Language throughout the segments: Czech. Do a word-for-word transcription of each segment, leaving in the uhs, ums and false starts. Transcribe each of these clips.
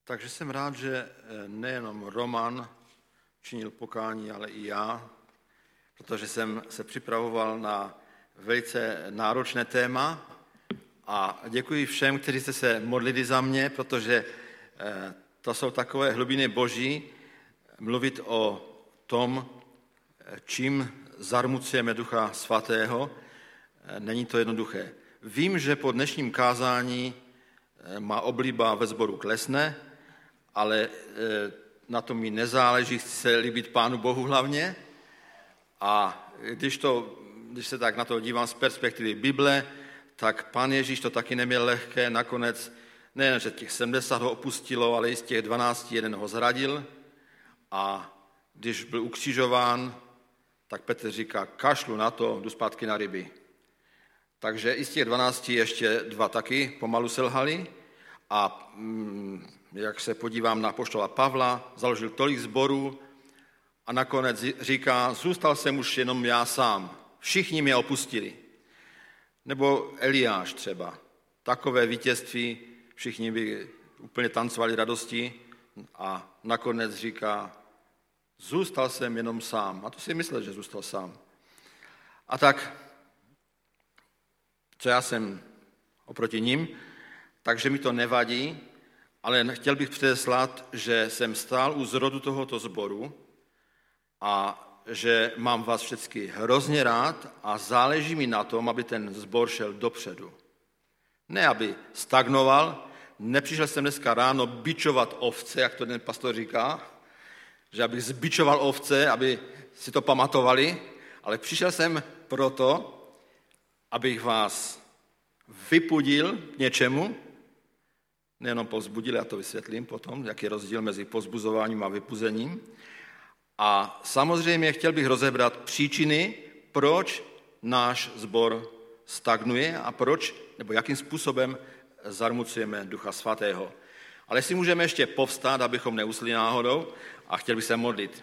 Takže jsem rád, že nejenom Roman činil pokání, ale i já, protože jsem se připravoval na velice náročné téma a děkuji všem, kteří jste se modlili za mě, protože to jsou takové hlubiny Boží, mluvit o tom, čím zarmucujeme Ducha Svatého, není to jednoduché. Vím, že po dnešním kázání má obliba ve sboru klesne, ale na tom mi nezáleží, chci se líbit Pánu Bohu hlavně. A když, to, když se tak na to dívám z perspektivy Bible, tak Pán Ježíš to taky neměl lehké. Nakonec nejen, že těch sedmdesát ho opustilo, ale i z těch dvanácti jeden ho zradil. A když byl ukřižován, tak Petr říká, kašlu na to, jdu zpátky na ryby. Takže i z těch dvanácti ještě dva taky pomalu selhali. A mm, jak se podívám na apoštola Pavla, založil tolik sborů a nakonec říká, zůstal jsem už jenom já sám. Všichni mě opustili. Nebo Eliáš třeba. Takové vítězství, všichni by úplně tancovali radosti a nakonec říká, zůstal jsem jenom sám. A to si myslel, že zůstal sám. A tak, co já jsem oproti ním, takže mi to nevadí, ale chtěl bych předeslat, že jsem stál u zrodu tohoto sboru a že mám vás všechny hrozně rád a záleží mi na tom, aby ten sbor šel dopředu. Ne, aby stagnoval, nepřišel jsem dneska ráno bičovat ovce, jak to ten pastor říká, že abych zbičoval ovce, aby si to pamatovali, ale přišel jsem proto, abych vás vypudil k něčemu, nejenom povzbudil, já to vysvětlím potom, jaký je rozdíl mezi povzbuzováním a vypuzením. A samozřejmě chtěl bych rozebrat příčiny, proč náš sbor stagnuje a proč, nebo jakým způsobem zarmucujeme Ducha Svatého. Ale si můžeme ještě povstát, abychom neusli náhodou a chtěl bych se modlit.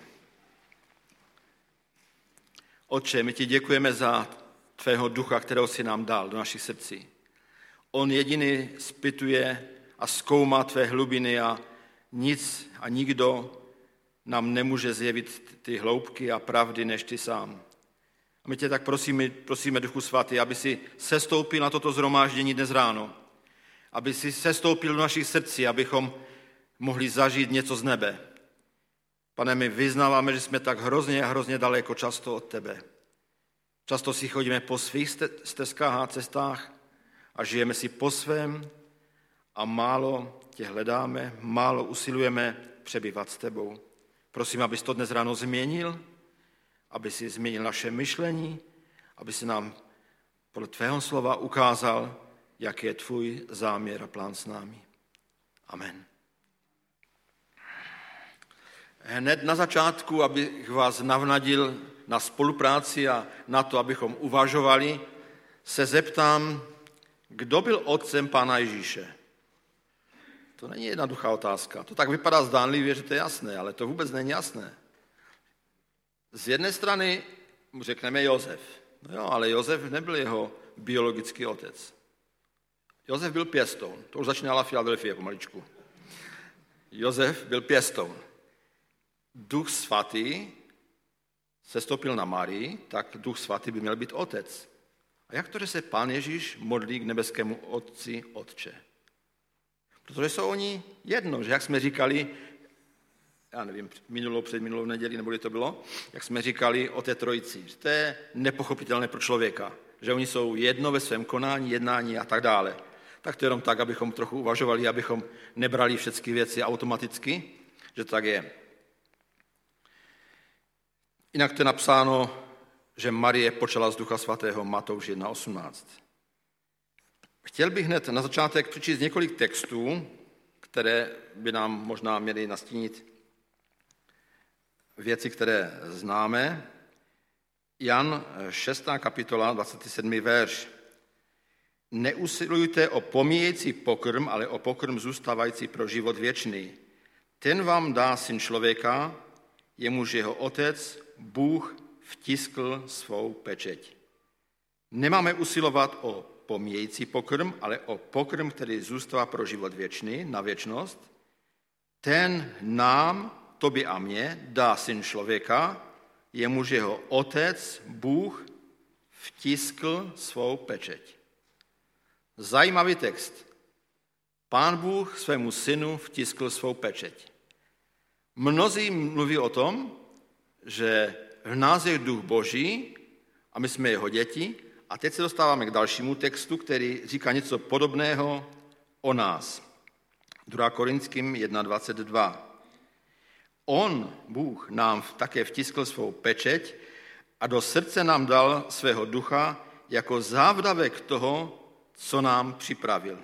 Otče, my ti děkujeme za tvého ducha, kterého jsi nám dal do našich srdcí. On jediný zpytuje a zkoumá tvé hlubiny a nic a nikdo nám nemůže zjevit ty hloubky a pravdy než ty sám. A my tě tak prosíme, prosíme Duchu Svatý, aby si sestoupil na toto shromáždění dnes ráno, aby si sestoupil do našich srdcí, abychom mohli zažít něco z nebe. Pane, my vyznáváme, že jsme tak hrozně a hrozně daleko často od tebe. Často si chodíme po svých stezkách a cestách a žijeme si po svém a málo tě hledáme, málo usilujeme přebývat s tebou. Prosím, abys to dnes ráno změnil, aby si změnil naše myšlení, aby si nám podle tvého slova ukázal, jaký je tvůj záměr a plán s námi. Amen. Hned na začátku, abych vás navnadil na spolupráci a na to, abychom uvažovali, se zeptám, kdo byl otcem Pána Ježíše? To není jednoduchá otázka. To tak vypadá zdánlivě, že to je jasné, ale to vůbec není jasné. Z jedné strany mu řekneme Josef. No jo, ale Josef nebyl jeho biologický otec. Josef byl pěstoun. To už začínala Filadelfie pomaličku. Josef byl pěstoun. Duch Svatý sestoupil na Marii, tak Duch Svatý by měl být otec. A jak to, že se Pán Ježíš modlí k nebeskému Otci, Otče? Protože jsou oni jedno, že jak jsme říkali, já nevím, minulou, předminulou neděli, nebo kdy to bylo, jak jsme říkali o té trojici, že to je nepochopitelné pro člověka, že oni jsou jedno ve svém konání, jednání a tak dále. Tak to jenom tak, abychom trochu uvažovali, abychom nebrali všechny věci automaticky, že to tak je. Jinak to je napsáno, že Marie počala z Ducha Svatého, Matouš jedna osmnáct. Chtěl bych hned na začátek přečíst několik textů, které by nám možná měly nastínit věci, které známe. Jan šestá kapitola, dvacátý sedmý verš. Neusilujte o pomíjející pokrm, ale o pokrm zůstávající pro život věčný. Ten vám dá Syn člověka, jemuž jeho otec, Bůh, vtiskl svou pečeť. Nemáme usilovat o pomíjející pokrm, ale o pokrm, který zůstává pro život věčný, na věčnost. ten nám, tobě a mně, dá syn člověka, jemuž jeho otec, Bůh, vtiskl svou pečeť. Zajímavý text. Pán Bůh svému synu vtiskl svou pečeť. Mnozí mluví o tom, že v nás je duch Boží a my jsme jeho děti. A teď se dostáváme k dalšímu textu, který říká něco podobného o nás. druhá Korinským jedna dvacet dva. On, Bůh, nám také vtiskl svou pečeť a do srdce nám dal svého ducha jako závdavek toho, co nám připravil.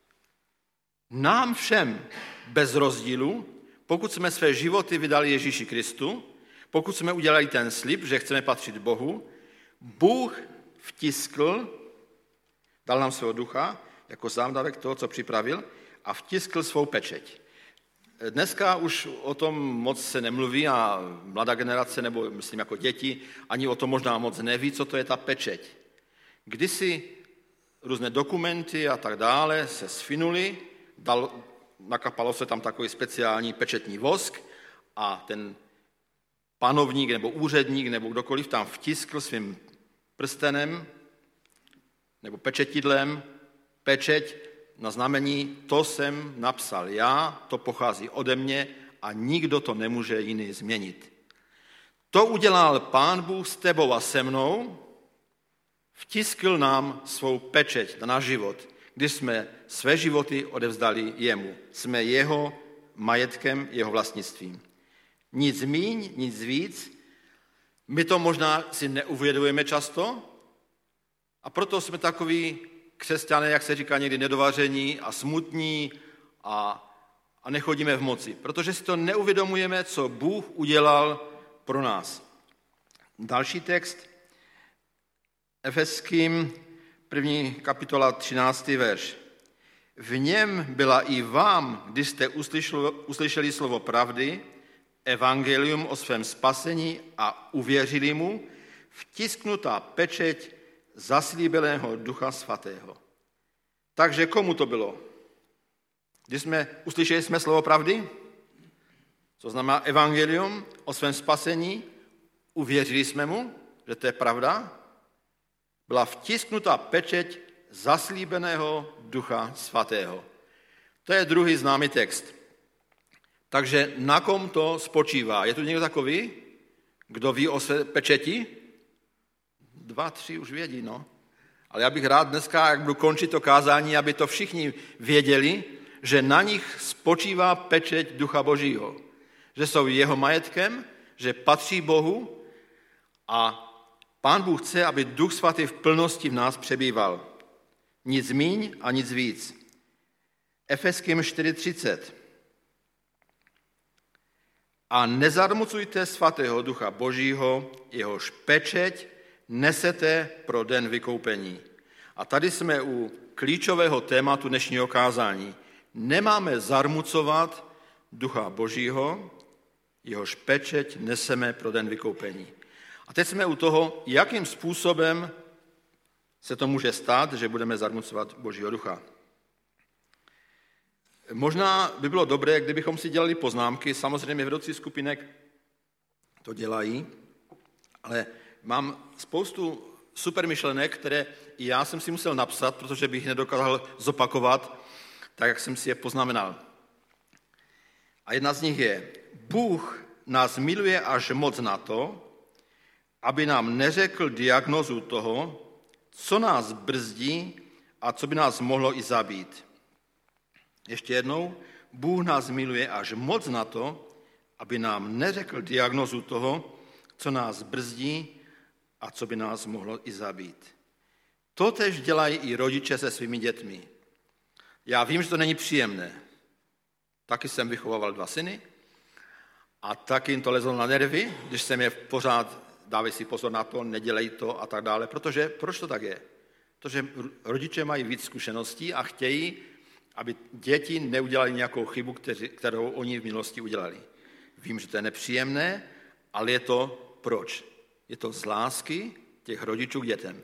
Nám všem bez rozdílu, pokud jsme své životy vydali Ježíši Kristu, pokud jsme udělali ten slib, že chceme patřit Bohu, Bůh vtiskl, dal nám svého ducha jako závdavek toho, co připravil, a vtiskl svou pečeť. Dneska už o tom moc se nemluví a mladá generace, nebo myslím jako děti, ani o tom možná moc neví, co to je ta pečeť. Kdysi různé dokumenty a tak dále se sfinuly, dal, nakapalo se tam takový speciální pečetní vosk a ten panovník nebo úředník nebo kdokoliv tam vtiskl svým prstenem nebo pečetidlem pečeť na znamení, to jsem napsal já, to pochází ode mě a nikdo to nemůže jiný změnit. To udělal Pán Bůh s tebou a se mnou, vtiskl nám svou pečeť na náš život, když jsme své životy odevzdali jemu. Jsme jeho majetkem, jeho vlastnictvím. Nic míň, nic víc. My to možná si neuvědomujeme často a proto jsme takoví křesťané, jak se říká někdy, nedovaření a smutní a, a nechodíme v moci. Protože si to neuvědomujeme, co Bůh udělal pro nás. Další text, Efeským, první kapitola, třináctý verš. V něm byla i vám, když jste uslyšeli, uslyšeli slovo pravdy, evangelium o svém spasení a uvěřili mu, vtisknutá pečeť zaslíbeného Ducha Svatého. Takže komu to bylo? Když jsme uslyšeli jsme slovo pravdy, co znamená evangelium o svém spasení, uvěřili jsme mu, že to je pravda, byla vtisknutá pečeť zaslíbeného Ducha Svatého. To je druhý známý text. Takže na kom to spočívá? Je tu někdo takový, kdo ví o své pečeti? Dva, tři už vědí, no. Ale já bych rád dneska, jak budu končit to kázání, aby to všichni věděli, že na nich spočívá pečeť Ducha Božího. Že jsou jeho majetkem, že patří Bohu a Pán Bůh chce, aby Duch Svatý v plnosti v nás přebýval. Nic míň a nic víc. Efeským čtyři třicet. A nezarmucujte svatého Ducha Božího, jehož pečeť nesete pro den vykoupení. A tady jsme u klíčového tématu dnešního kázání. Nemáme zarmucovat Ducha Božího, jehož pečeť neseme pro den vykoupení. A teď jsme u toho, jakým způsobem se to může stát, že budeme zarmucovat Božího Ducha. Možná by bylo dobré, kdybychom si dělali poznámky, samozřejmě vedoucí skupinek to dělají, ale mám spoustu super myšlenek, které i já jsem si musel napsat, protože bych nedokázal zopakovat, tak jak jsem si je poznamenal. A jedna z nich je, Bůh nás miluje až moc na to, aby nám neřekl diagnózu toho, co nás brzdí a co by nás mohlo i zabít. Ještě jednou, Bůh nás miluje až moc na to, aby nám neřekl diagnózu toho, co nás brzdí a co by nás mohlo i zabít. Totež dělají i rodiče se svými dětmi. Já vím, že to není příjemné. Taky jsem vychovával dva syny a taky jim to lezlo na nervy, když jsem je pořád, dávej si pozor na to, nedělej to a tak dále. Protože, proč to tak je? Protože rodiče mají víc zkušeností a chtějí, aby děti neudělali nějakou chybu, kterou oni v minulosti udělali. Vím, že to je nepříjemné, ale je to proč? Je to z lásky těch rodičů k dětem.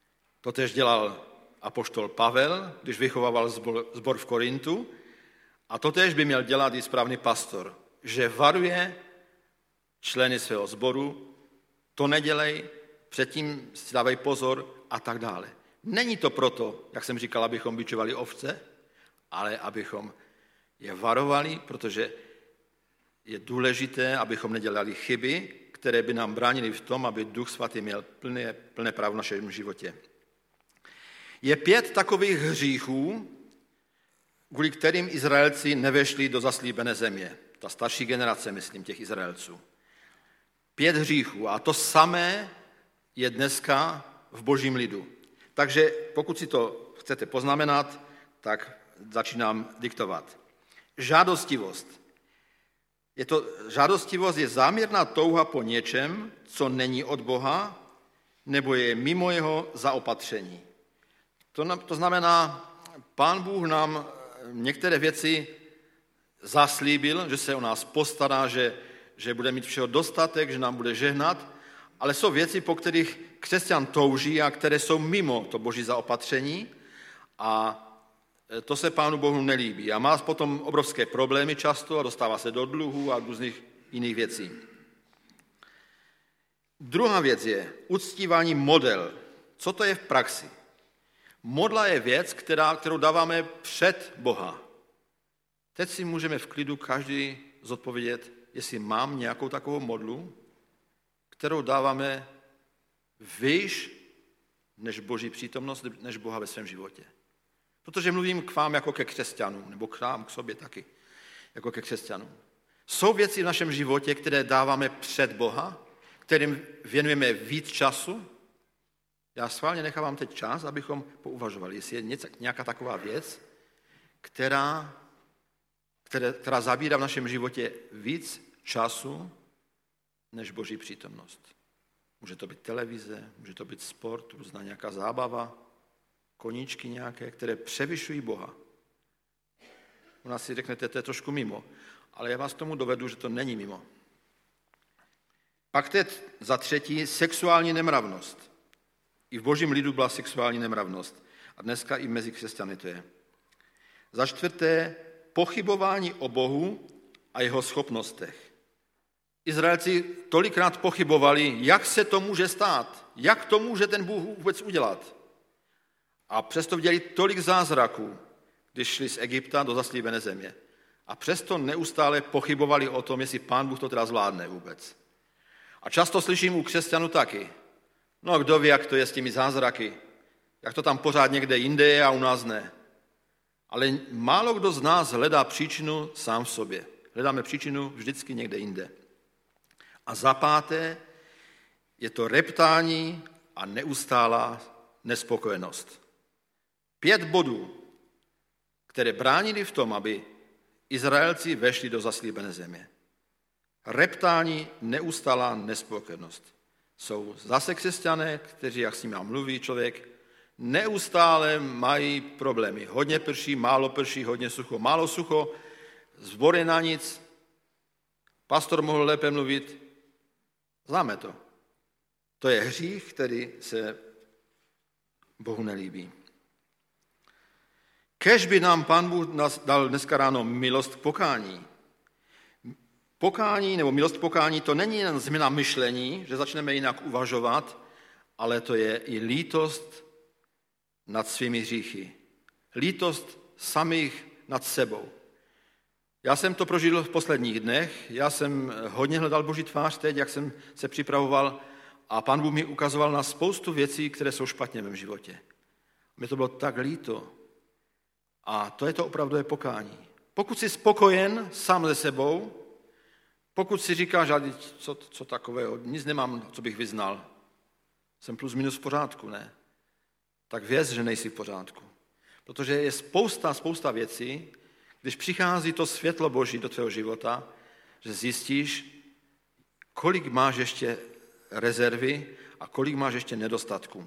Totež dělal apoštol Pavel, když vychovával zbor v Korintu A totéž by měl dělat i správný pastor, že varuje členy svého sboru, to nedělej, předtím si dávej pozor a tak dále. Není to proto, jak jsem říkal, abychom bičovali ovce, ale abychom je varovali, protože je důležité, abychom nedělali chyby, které by nám bránily v tom, aby Duch Svatý měl plné, plné právo v našem životě. Je pět takových hříchů, kvůli kterým Izraelci nevešli do zaslíbené země. Ta starší generace, myslím, těch Izraelců. Pět hříchů. A to samé je dneska v božím lidu. Takže pokud si to chcete poznamenat, tak začínám diktovat. Žádostivost. Je to, žádostivost je záměrná touha po něčem, co není od Boha, nebo je mimo jeho zaopatření. To, to znamená, Pán Bůh nám některé věci zaslíbil, že se o nás postará, že, že bude mít všeho dostatek, že nám bude žehnat, ale jsou věci, po kterých křesťan touží a které jsou mimo to boží zaopatření a to se Pánu Bohu nelíbí. A má potom obrovské problémy často a dostává se do dluhů a různých jiných věcí. Druhá věc je uctívání model. Co to je v praxi? Modla je věc, která, kterou dáváme před Boha. Teď si můžeme v klidu každý zodpovědět, jestli mám nějakou takovou modlu, kterou dáváme výš než Boží přítomnost, než Boha ve svém životě. Protože mluvím k vám jako ke křesťanům, nebo k nám, k sobě taky, jako ke křesťanům. Jsou věci v našem životě, které dáváme před Boha, kterým věnujeme víc času. Já schválně nechávám teď čas, abychom pouvažovali, jestli je něco, nějaká taková věc, která, která, která zabírá v našem životě víc času než Boží přítomnost. Může to být televize, může to být sport, různá nějaká zábava, koníčky nějaké, které převyšují Boha. U nás si řeknete, to je trošku mimo, ale já vás tomu dovedu, že to není mimo. Pak teď za třetí sexuální nemravnost. I v božím lidu byla sexuální nemravnost. A dneska i mezi křesťany to je. Za čtvrté pochybování o Bohu a jeho schopnostech. Izraelci tolikrát pochybovali, jak se to může stát, jak to může ten Bůh vůbec udělat. A přesto viděli tolik zázraků, když šli z Egypta do zaslíbené země. A přesto neustále pochybovali o tom, jestli Pán Bůh to teda zvládne vůbec. A často slyším u křesťanů taky. No kdo ví, jak to je s těmi zázraky. Jak to tam pořád někde jinde je a u nás ne. Ale málo kdo z nás hledá příčinu sám v sobě. Hledáme příčinu vždycky někde jinde. A za páté je to reptání a neustálá nespokojenost. Pět bodů, které bránili v tom, aby Izraelci vešli do zaslíbené země. Reptání, neustálá nespokojenost. Jsou zase křesťané, kteří, jak s nimi mluví člověk, neustále mají problémy. Hodně prší, málo prší, hodně sucho, málo sucho, zbory na nic, pastor mohl lépe mluvit. Známe to. To je hřích, který se Bohu nelíbí. Kéž by nám Pán Bůh dal dneska ráno milost k pokání. Pokání nebo milost k pokání to není jen změna myšlení, že začneme jinak uvažovat, ale to je i lítost nad svými hříchy. Lítost samých nad sebou. Já jsem to prožil v posledních dnech, já jsem hodně hledal Boží tvář teď, jak jsem se připravoval a Pán Bůh mi ukazoval na spoustu věcí, které jsou špatně v mém životě. Mně to bylo tak líto. A to je to opravdové pokání. Pokud jsi spokojen sám se sebou, pokud si říkáš, že co, co takového, nic nemám, co bych vyznal, jsem plus minus v pořádku, ne? Tak věz, že nejsi v pořádku. Protože je spousta, spousta věcí, když přichází to světlo Boží do tvého života, že zjistíš, kolik máš ještě rezervy a kolik máš ještě nedostatků.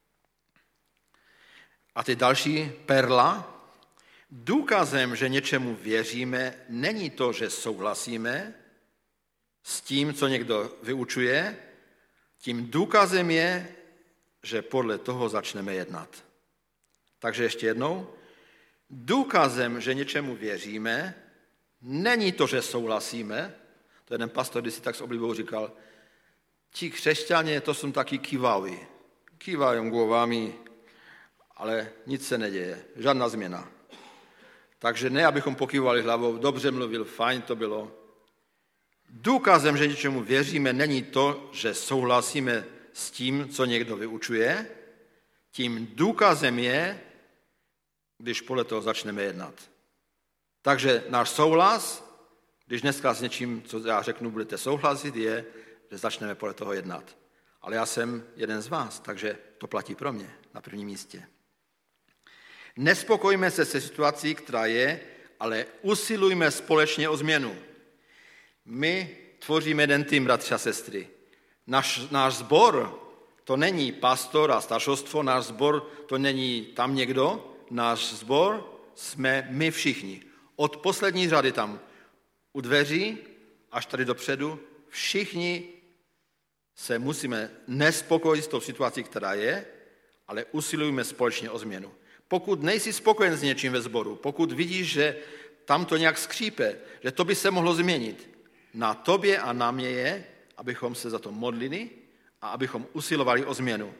A ty další perla. Důkazem, že něčemu věříme, není to, že souhlasíme s tím, co někdo vyučuje. Tím důkazem je, že podle toho začneme jednat. Takže ještě jednou. důkazem, že něčemu věříme, není to, že souhlasíme. To jeden pastor, když si tak s oblibou říkal, ti křesťané, to jsou taky kývaví. Kývají głowami, ale nic se neděje, žádná změna. Takže ne, abychom pokývali hlavou, dobře mluvil, fajn to bylo. Důkazem, že něčemu věříme, není to, že souhlasíme s tím, co někdo vyučuje. Tím důkazem je, když podle toho začneme jednat. Takže náš souhlas, když dneska s něčím, co já řeknu, budete souhlasit, je, že začneme podle toho jednat. Ale já jsem jeden z vás, takže to platí pro mě na prvním místě. Nespokojme se se situací, která je, ale usilujme společně o změnu. My tvoříme jeden tým, bratři a sestry. Náš, náš sbor, to není pastor a staršostvo, náš sbor, to není tam někdo, náš sbor jsme my všichni. Od poslední řady tam u dveří až tady dopředu, všichni se musíme nespokojit s tou situací, která je, ale usilujeme společně o změnu. Pokud nejsi spokojen s něčím ve sboru, pokud vidíš, že tam to nějak skřípe, že to by se mohlo změnit, na tobě a na mě je, abychom se za to modlili a abychom usilovali o změnu.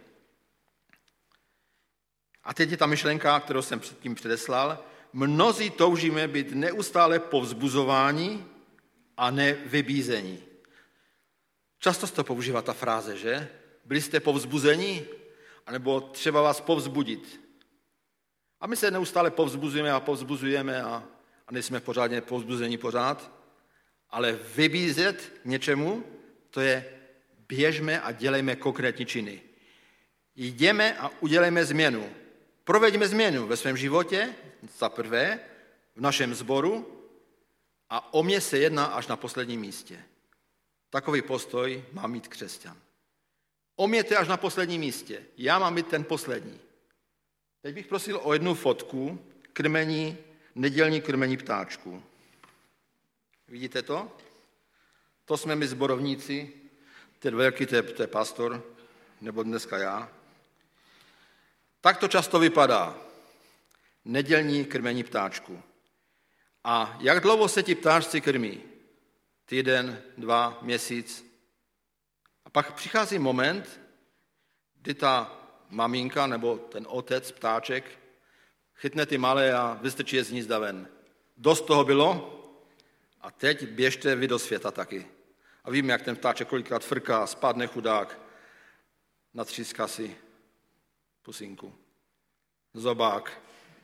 A teď je ta myšlenka, kterou jsem předtím předeslal. Mnozí toužíme být neustále povzbuzováni a ne vybízení. Často se to používá ta fráze, že? Byli jste povzbuzení, anebo třeba vás povzbudit. A my se neustále povzbuzujeme a povzbuzujeme a, a nejsme pořádně povzbuzení pořád, ale vybízet něčemu, to je běžme a dělejme konkrétní činy. Jdeme a udělejme změnu. Proveďme změnu ve svém životě, za prvé, v našem sboru a o mě se jedná až na posledním místě. Takový postoj má mít křesťan. O mě to je až na posledním místě. Já mám být ten poslední. Teď bych prosil o jednu fotku krmení, nedělní krmení ptáčků. Vidíte to? To jsme my zborovníci, ten velký, to je, to je pastor, nebo dneska já. Tak to často vypadá. Nedělní krmení ptáčků. A jak dlouho se ti ptáčci krmí? Týden, dva, měsíc. A pak přichází moment, kdy ta maminka nebo ten otec, ptáček, chytne ty malé a vystrčí je z hnízda ven. Dost toho bylo a teď běžte vy do světa taky. A víme, jak ten ptáček kolikrát frká, spadne chudák, natříská si pusinku, zobák.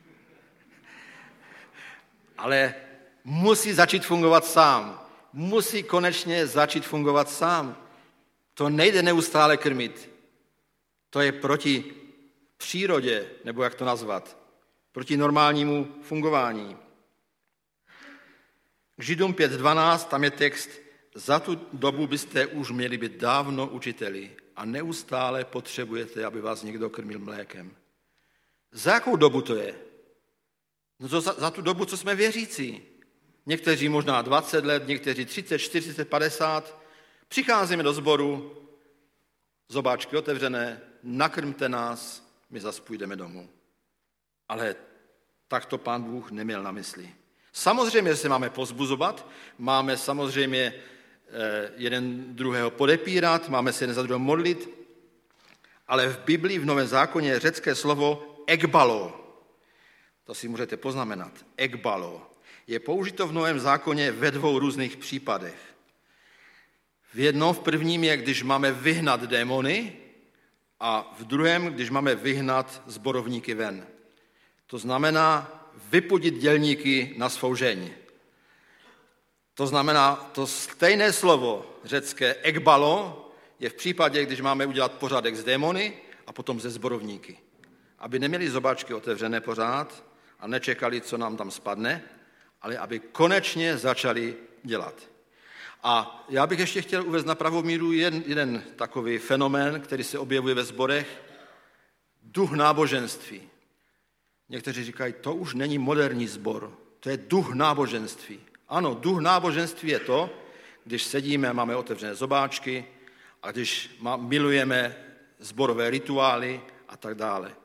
Ale musí začít fungovat sám. Musí konečně začít fungovat sám. To nejde neustále krmit. To je proti přírodě, nebo jak to nazvat, proti normálnímu fungování. K Židům pět dvanáct, tam je text, za tu dobu byste už měli být dávno učiteli a neustále potřebujete, aby vás někdo krmil mlékem. Za jakou dobu to je? No to za, za tu dobu, co jsme věřící. Někteří možná dvacet let, někteří třicet, čtyřicet, padesát. Přicházíme do sboru, zobáčky otevřené, nakrmte nás, my zas půjdeme domů. Ale tak to Pán Bůh neměl na mysli. Samozřejmě, že se máme povzbuzovat, máme samozřejmě jeden druhého podepírat, máme se jeden za druhého modlit, ale v Biblii v Novém zákoně je řecké slovo ekbalo. To si můžete poznamenat. Ekbalo. Je použito v Novém zákoně ve dvou různých případech. V jednom, v prvním je, když máme vyhnat démony a v druhém, když máme vyhnat zborovníky ven. To znamená vypudit dělníky na svou žeň. To znamená, to stejné slovo řecké ekbalo je v případě, když máme udělat pořádek s démony a potom ze zborovníky. Aby neměli zobáčky otevřené pořád a nečekali, co nám tam spadne, ale aby konečně začali dělat. A já bych ještě chtěl uvést na pravou míru jeden, jeden takový fenomén, který se objevuje ve sborech, duch náboženství. Někteří říkají, to už není moderní sbor, to je duch náboženství. Ano, duch náboženství je to, když sedíme, máme otevřené zobáčky a když milujeme sborové rituály a tak dále.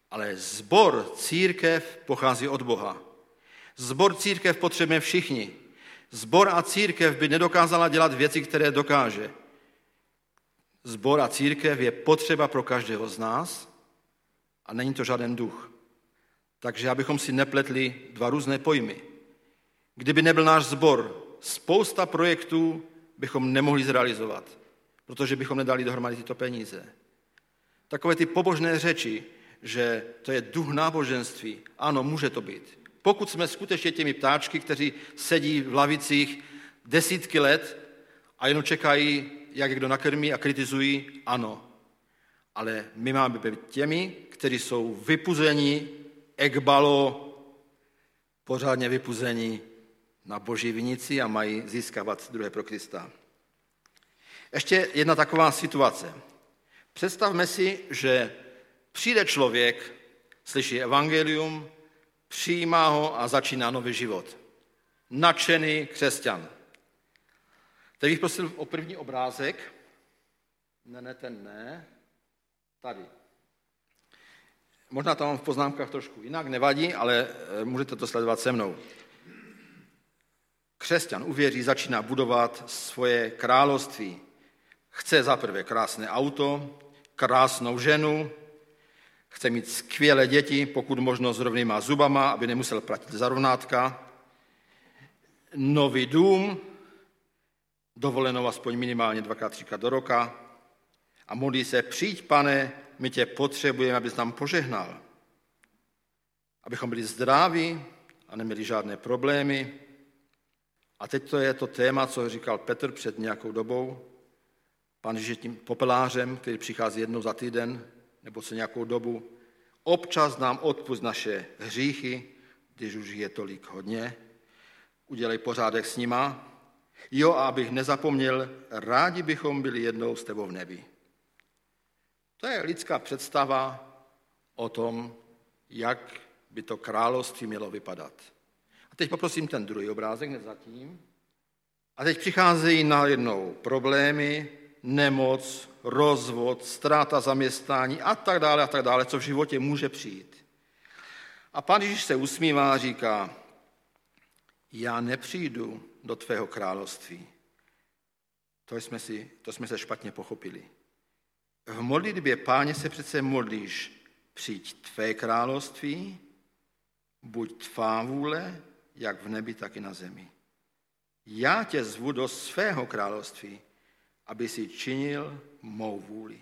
Ale sbor, církev pochází od Boha. Sbor, církev potřebujeme všichni. Sbor a církev by nedokázala dělat věci, které dokáže. Sbor a církev je potřeba pro každého z nás a není to žádný duch. Takže abychom si nepletli dva různé pojmy. Kdyby nebyl náš sbor, spousta projektů bychom nemohli zrealizovat, protože bychom nedali dohromady tyto peníze. Takové ty pobožné řeči, že to je duch náboženství, ano, může to být. Pokud jsme skutečně těmi ptáčky, kteří sedí v lavicích desítky let a jenom čekají, jak je kdo nakrmí a kritizují, ano. Ale my máme být těmi, kteří jsou vypuzeni, ekbalo, pořádně vypuzeni na boží vinici a mají získávat druhé pro Krista. Ještě jedna taková situace. Představme si, že přijde člověk, slyší evangelium, přijímá ho a začíná nový život. Nadšený křesťan. Teď bych prosil o první obrázek. Ne, ne, ten ne. Tady. Možná to mám v poznámkách trošku jinak, nevadí, ale můžete to sledovat se mnou. Křesťan uvěří, začíná budovat svoje království. Chce zaprvé krásné auto, krásnou ženu, chce mít skvělé děti, pokud možno s rovnýma zubama, aby nemusel platit za rovnátka, nový dům, dovolenou aspoň minimálně dvakrát, třikrát do roka a modlí se, přijď, Pane, my tě potřebujeme, abys nám požehnal. Abychom byli zdraví a neměli žádné problémy. A teď to je to téma, co říkal Petr před nějakou dobou. Pán Ježíš je tím popelářem, který přichází jednou za týden, nebo co nějakou dobu. Občas nám odpusť naše hříchy, když už je tolik hodně. Udělej pořádek s nima. Jo, a abych nezapomněl, rádi bychom byli jednou s tebou v nebi. To je lidská představa o tom, jak by to království mělo vypadat. A teď poprosím ten druhý obrázek, hned zatím. A teď přicházejí najednou problémy, nemoc, rozvod, ztráta zaměstnání a tak dále a tak dále, co v životě může přijít. A Pán Ježíš se usmívá a říká, já nepřijdu do tvého království. To jsme, si, to jsme se špatně pochopili. V modlitbě, Páně, se přece modlíš, přijď tvé království, buď tvá vůle, jak v nebi, tak i na zemi. Já tě zvu do svého království, aby si činil mou vůli.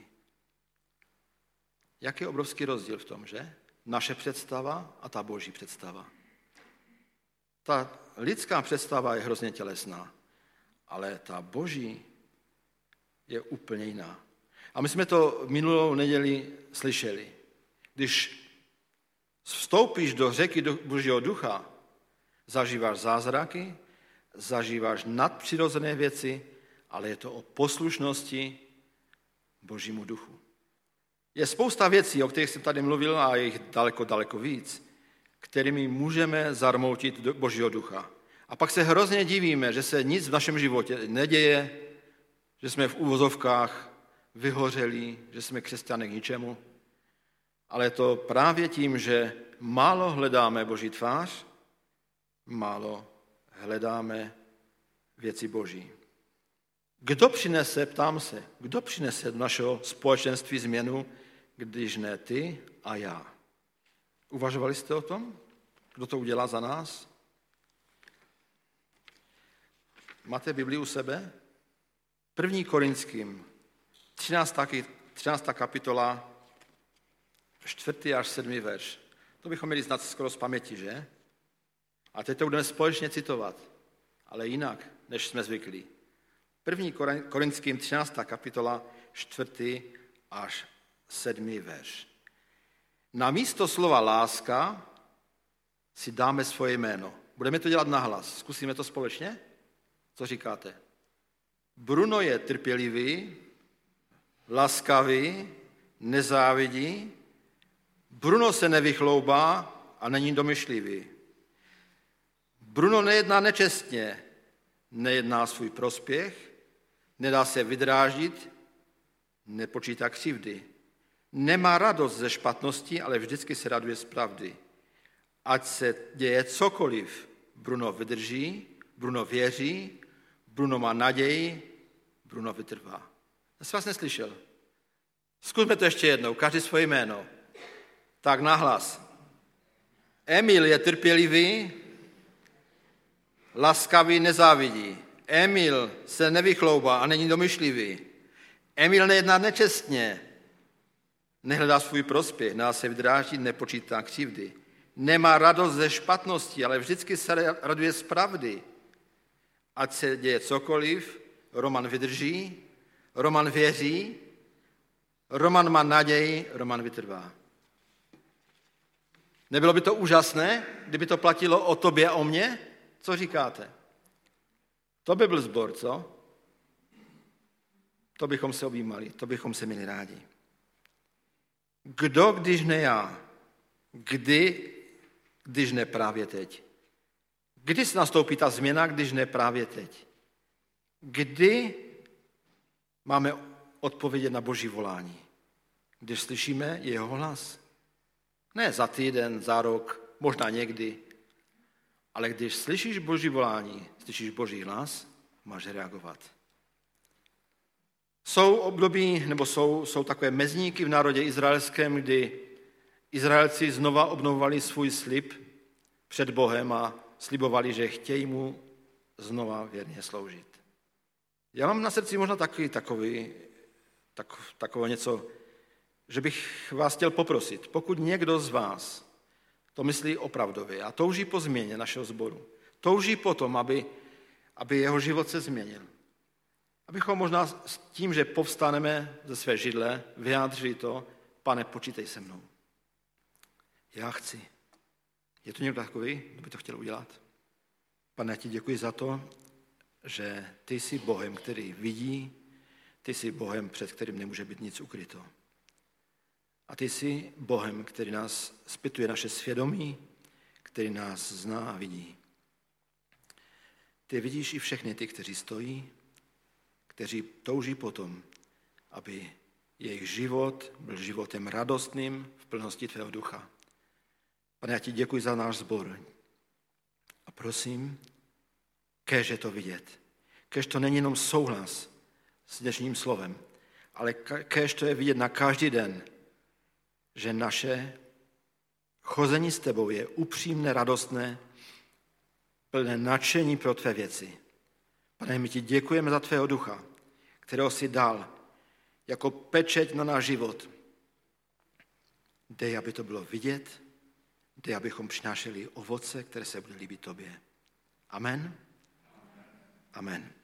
Jak je obrovský rozdíl v tom, že? Naše představa a ta boží představa. Ta lidská představa je hrozně tělesná, ale ta boží je úplně jiná. A my jsme to minulou neděli slyšeli. Když vstoupíš do řeky Božího ducha, zažíváš zázraky, zažíváš nadpřirozené věci, ale je to o poslušnosti Božímu duchu. Je spousta věcí, o kterých jsem tady mluvil, a je jich daleko, daleko víc, kterými můžeme zarmoutit do Božího ducha. A pak se hrozně divíme, že se nic v našem životě neděje, že jsme v uvozovkách vyhořelí, že jsme křesťané k ničemu. Ale to právě tím, že málo hledáme Boží tvář, málo hledáme věci Boží. Kdo přinese, ptám se, kdo přinese do našeho společenství změnu, když ne ty a já? Uvažovali jste o tom? Kdo to udělá za nás? Máte Bibli u sebe? První Korinským, třináctá kapitola, čtvrtý až sedmý verš. To bychom měli znát skoro z paměti, že? A teď to budeme společně citovat, ale jinak, než jsme zvyklí. První Korinským, třináctá kapitola, čtvrtý až sedmý verš. Na místo slova láska si dáme svoje jméno. Budeme to dělat nahlas. Zkusíme to společně? Co říkáte? Bruno je trpělivý, laskavý, nezávidí. Bruno se nevychloubá a není domyšlivý. Bruno nejedná nečestně, nejedná svůj prospěch, nedá se vydráždit, nepočítá křivdy, nemá radost ze špatnosti, ale vždycky se raduje z pravdy. Ať se děje cokoliv, Bruno vydrží, Bruno věří, Bruno má naději, Bruno vytrvá. Já jsem vás neslyšel. Zkusme to ještě jednou, každý svoje jméno. Tak nahlas. Emil je trpělivý, laskavý, nezávidí. Emil se nevychloubá a není domyšlivý. Emil nejedná nečestně, nehledá svůj prospěch, nás se vydráždí, nepočítá křivdy. Nemá radost ze špatnosti, ale vždycky se raduje z pravdy. Ať se děje cokoliv, Roman vydrží, Roman věří, Roman má naději, Roman vytrvá. Nebylo by to úžasné, kdyby to platilo o tobě a o mně? Co říkáte? To by byl sbor, co? To bychom se objímali, to bychom se měli rádi. Kdo, když ne já? Kdy, když ne právě teď? Kdy se nastoupí ta změna, když ne právě teď? Kdy máme odpovědět na Boží volání? Když slyšíme jeho hlas. Ne za týden, za rok, možná někdy, ale když slyšíš Boží volání, slyšíš Boží hlas, máš reagovat. Jsou období, nebo jsou, jsou takové mezníky v národě izraelském, kdy Izraelci znova obnovovali svůj slib před Bohem a slibovali, že chtějí mu znova věrně sloužit. Já mám na srdci možná takový, takový, tak, takové něco, že bych vás chtěl poprosit, pokud někdo z vás to myslí opravdově a touží po změně našeho sboru, touží po tom, aby, aby jeho život se změnil, abychom možná s tím, že povstaneme ze své židle, vyjádřili to, Pane, počítej se mnou. Já chci. Je to někdo takový, kdo by to chtěl udělat? Pane, já ti děkuji za to, že ty jsi Bohem, který vidí, ty jsi Bohem, před kterým nemůže být nic ukryto. A ty jsi Bohem, který nás zpytuje naše svědomí, který nás zná a vidí. Ty vidíš i všechny ty, kteří stojí, kteří touží potom, aby jejich život byl životem radostným v plnosti tvého ducha. Pane, já ti děkuji za náš sbor. A prosím, kéž je to vidět. Kéž to není jenom souhlas s dnešním slovem, ale kéž to je vidět na každý den, že naše chození s tebou je upřímné, radostné, plné nadšení pro tvé věci. Pane, my ti děkujeme za tvého ducha, kterého jsi dal jako pečeť na náš život. Dej, aby to bylo vidět, dej, abychom přinášeli ovoce, které se bude líbit tobě. Amen. Amen.